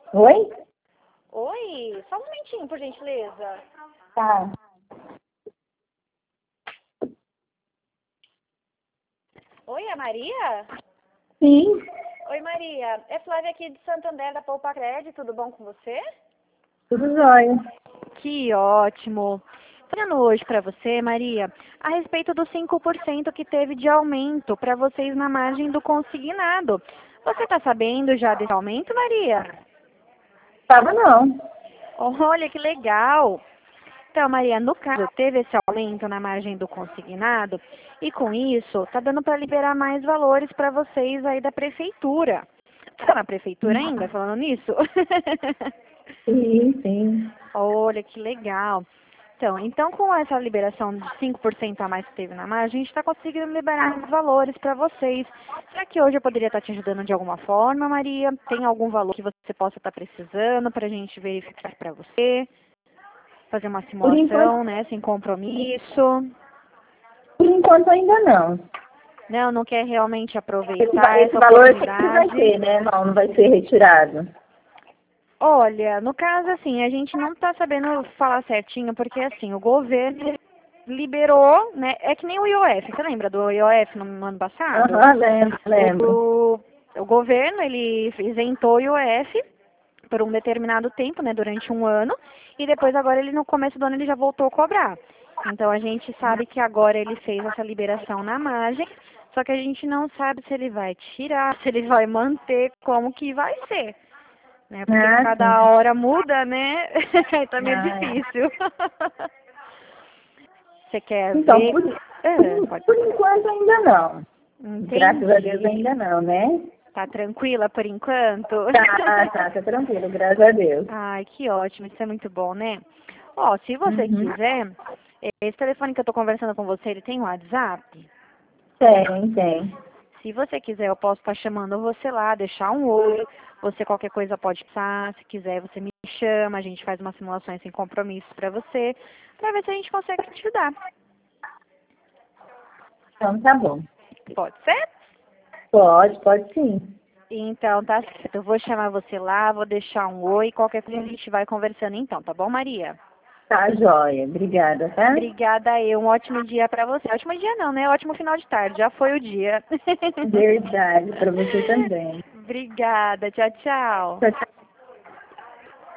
Oi? Oi, só um momentinho, por gentileza. Tá. Oi, é a Maria? Sim, Oi, Maria. É Flávia aqui de Santander, da Poupa Crédito. Tudo bom com você? tudo jóia. Que ótimo. Falando hoje para você, Maria, a respeito dos 5% que teve de aumento para vocês na margem do consignado. Você está sabendo já desse aumento, Maria? Tava não. Olha que legal. Então, Maria, no caso, teve esse aumento na margem do consignado e com isso está dando para liberar mais valores para vocês aí da prefeitura. Está na prefeitura ainda falando nisso? Sim, sim. Olha que legal. Então, com essa liberação de 5% a mais que teve na margem, a gente está conseguindo liberar mais valores para vocês. Será que hoje eu poderia estar te ajudando de alguma forma, Maria? Tem algum valor que você possa estar precisando para a gente verificar para você? Fazer uma Por enquanto, simulação, né, sem compromisso. por enquanto ainda não. Não quer realmente aproveitar Esse essa valor sempre vai oportunidade. ter, né? Não vai ser retirado. Olha, no caso, assim, a gente não está sabendo falar certinho, porque, assim, o governo liberou, né, é que nem o IOF, você lembra do IOF no ano passado? Aham, lembro, lembro. O governo, ele isentou o IOF por um determinado tempo, né, durante um ano, e depois agora ele no começo do ano ele já voltou a cobrar. Então a gente sabe que agora ele fez essa liberação na margem, só que a gente não sabe se ele vai tirar, se ele vai manter, como que vai ser, né? Porque Ah, sim. cada hora muda, né? Então é meio Ah, é. difícil. Você quer Então, ver? Pode por falar. enquanto ainda não. Graças a Deus Entendi. ainda não, né? Tá tranquila por enquanto? Tá tranquilo, graças a Deus. Ai, que ótimo, isso é muito bom, né? Ó, se você Uhum. quiser, esse telefone que eu tô conversando com você, ele tem WhatsApp? Tem. Se você quiser, eu posso estar chamando você lá, deixar um oi. Você qualquer coisa pode passar. Se quiser, você me chama, a gente faz umas simulações sem compromisso pra você, pra ver se a gente consegue te ajudar. Então tá bom. Pode ser? Pode sim. Então, tá certo. Eu vou chamar você lá, vou deixar um oi. Qualquer coisa a gente vai conversando então, tá bom, Maria? Tá joia. Obrigada, tá? Obrigada eu. Um ótimo dia pra você. Ótimo dia não, né? Ótimo final de tarde. Já foi o dia. Verdade, para você também. Obrigada. Tchau, tchau. Tchau, tchau.